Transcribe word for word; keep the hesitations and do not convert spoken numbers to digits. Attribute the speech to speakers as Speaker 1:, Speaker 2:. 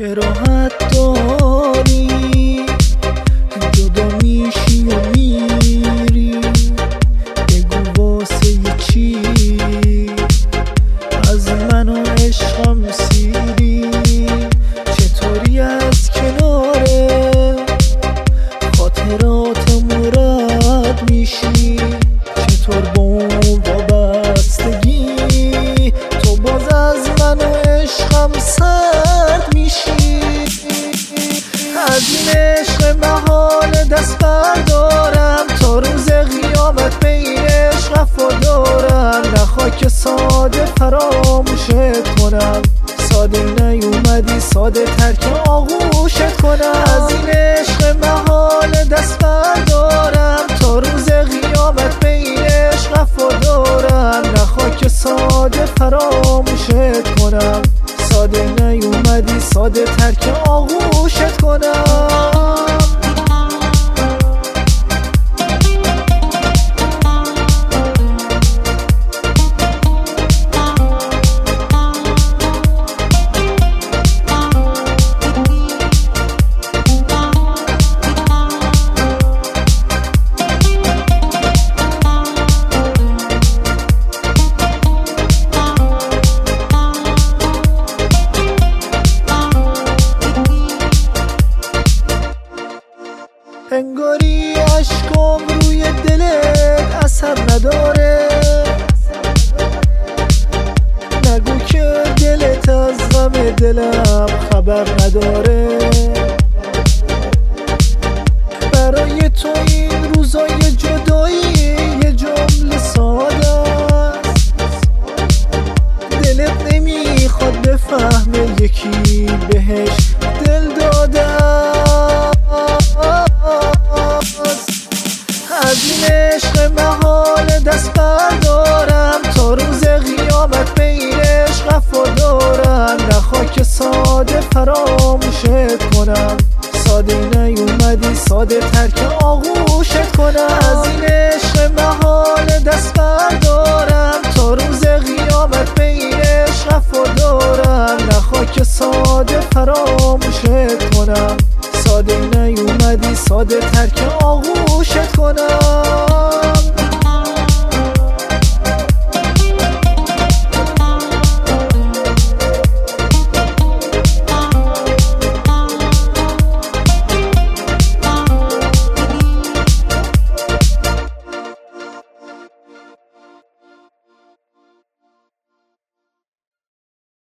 Speaker 1: که راحت داری جدا میشی و میری، بگو واسه چی از من و عشقم سیری. چطوری از کنار خاطراتم رد میشی، چطور با اون وابستگی تو باز از من و عشقم سرد میشی. از این عشق محال دست بردارم، تا روز قیامت به این عشق وفادارم. نخواه که ساده فراموشت کنم، ساده نیومدی ساده ترک آغوشت کنم. از این عشق محال دست بردارم، تا روز قیامت به این عشق وفادارم. نخواه که ساده فراموشت کنم، ساده نیومدی ساده ترک آغوشت کنم. انگاری عشقم روی دلت اثر نداره، نگو که دلت از غم دلم خبر نداره. برای تو این روزای جدایی یه جمله ساده است، دلت نمیخواد بفهمه یکی بهش دل داده. از این عشق محال دست بردارم، تا روز قیامت به این عشق وفادارم. نخواه که ساده فراموشت کنم، ساده نیومدی ساده ترک آغوشت کنم. از این عشق محال دست بردارم، تا روز قیامت به این عشق وفادارم. نخواه که ساده فراموشت کنم، ساده نیومدی ساده ترک آغوشت کنم.